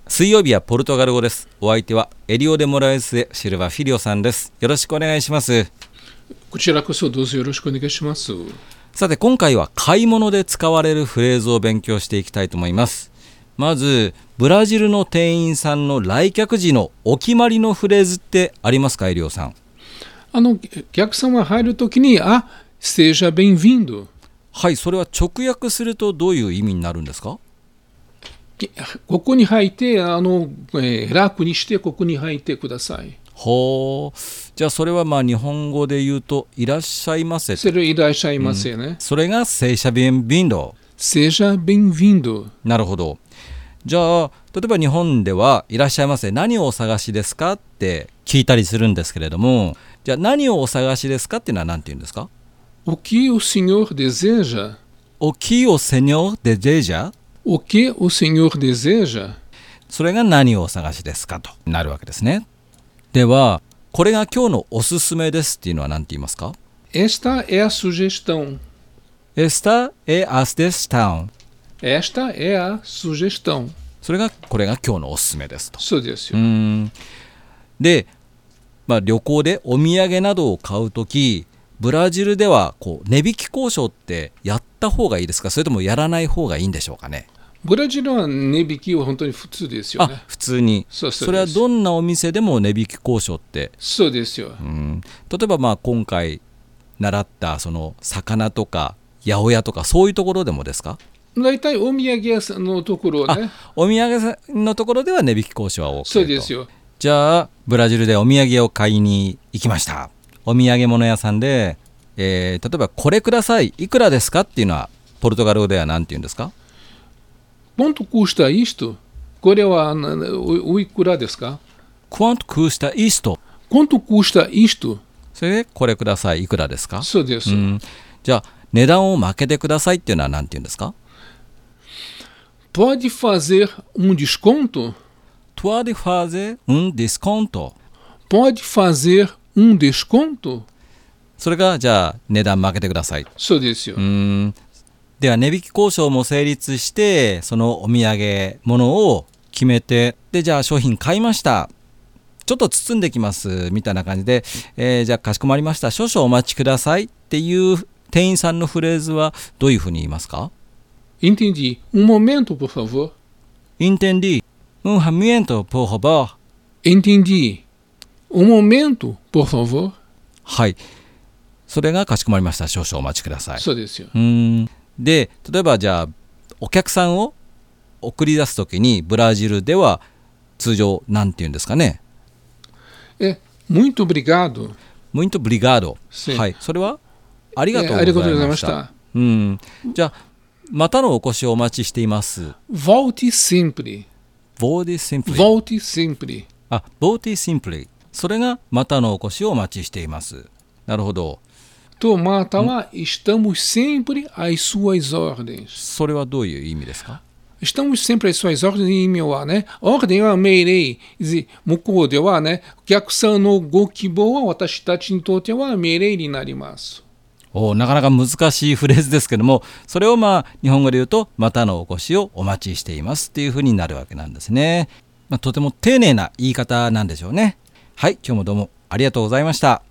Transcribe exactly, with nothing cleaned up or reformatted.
水曜日はポルトガル語です。お相手はエリオ・デ・モラエスエ・シルバ・フィリオさんです。よろしくお願いします。 こちらこそどうぞよろしくお願いします。 さて今回は買い物で使われるフレーズを勉強していきたいと思います。まずブラジルの店員さんの来客時のお決まりのフレーズってありますか、エリオさん。 あの客様入るときにあ、seja bem-vindo。 はい、それは直訳するとどういう意味になるんですか？ ここに入ってあの、えー、楽にしてここに入ってください。 ほう。じゃあそれはまあ日本語で言うといらっしゃいませ。 それいらっしゃいませね、うん、 それがseja bem-vindo。 seja bem-vindo。 なるほど。じゃあ例えば日本ではいらっしゃいませ、何をお探しですかって聞いたりするんですけれども、じゃあ何をお探しですかっていうのは何て言うんですか？ O que o senhor deseja? O que o senhor deseja? O que o senhor deseja? それが何をお探しですかとなるわけですね。ではこれが今日のおすすめですっていうのは何て言いますか？ Esta é a sugestão. Esta é a sugestão. Esta é a sugestão. それがこれが今日のおすすめですと。 そうですよ。 うーんで、まあ、旅行でお土産などを買うとき、ブラジルではこう値引き交渉ってやった方がいいですか、それともやらない方がいいんでしょうかね。 ブラジルは値引きは本当に普通ですよね。 あ、普通に。 そうそうです。 それはどんなお店でも値引き交渉って。 そうですよ。 うん、例えばまあ今回習ったその魚とか八百屋とかそういうところでもですか？ 大体お土産屋さんのところね。 お土産屋さんのところでは値引き交渉は OK と。 そうですよ。 じゃあブラジルでお土産を買いに行きました。お土産物屋さんで、えー、例えばこれください、いくらですかっていうのはポルトガル語では何て言うんですか ？Quanto custa isto? これはお, おいくらですか？ Quanto custa isto? Quanto custa isto? それでこれください、いくらですか？ そうです。うん、 じゃあ値段を負けてくださいっていうのは何て言うんですか？ Pode fazer um desconto? Pode fazer um desconto? Pode fazer um desconto? それがじゃあ値段負けてください。 そうですよ。 うーんでは値引き交渉も成立して、そのお土産物を決めて、でじゃあ商品買いました、ちょっと包んできますみたいな感じで、えー、じゃあかしこまりました、少々お待ちくださいっていう店員さんのフレーズはどういうふうに言いますか？ Entendi. Um momento, por favor. Entendi. Um momento, por favor. Entendi. Um momento, por favor. はい。それがかしこまりました、少々お待ちください。 そうですよ。 うーんで例えばじゃあお客さんを送り出すときにブラジルでは通常なんて言うんですかね？ え、muito obrigado。 muito obrigado。はい、それはありがとうございました。ありがとうございました。うん、じゃあまたのお越しをお待ちしています。 volte sempre。 volte sempre。 volte sempre。 あ、volte sempre。それがまたのお越しをお待ちしています。なるほど。 とまたは estamos sempre às suas ordens。 それはどういう意味ですか？ estamos sempre às suas ordens の意味はね、ordem は命令、向こうではね、お客さんのご希望は私たちにとっては命令になります。 おなかなか難しいフレーズですけども、それをまあ日本語で言うとまたのお越しをお待ちしていますっていうふうになるわけなんですね。まあ、とても丁寧な言い方なんでしょうね。はい、今日もどうもありがとうございました。